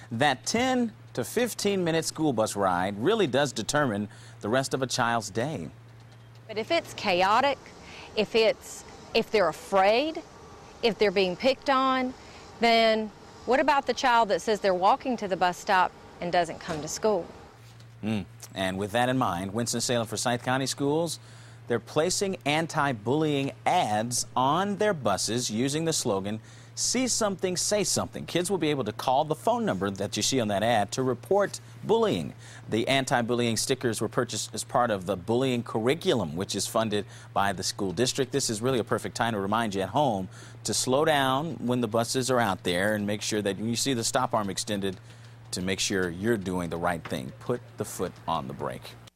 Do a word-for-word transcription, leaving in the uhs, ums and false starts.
That ten to fifteen minute school bus ride really does determine the rest of a child's day. But if it's chaotic, if it's if they're afraid, if they're being picked on, then what about the child that says they're walking to the bus stop and doesn't come to school? Mm. And with that in mind, Winston-Salem Forsyth County Schools, they're placing anti-bullying ads on their buses using the slogan, "See something, say something." Kids will be able to call the phone number that you see on that ad to report bullying. The anti-bullying stickers were purchased as part of the bullying curriculum, which is funded by the school district. This is really a perfect time to remind you at home to slow down when the buses are out there and make sure that when you see the stop arm extended, to make sure you're doing the right thing. Put the foot on the brake.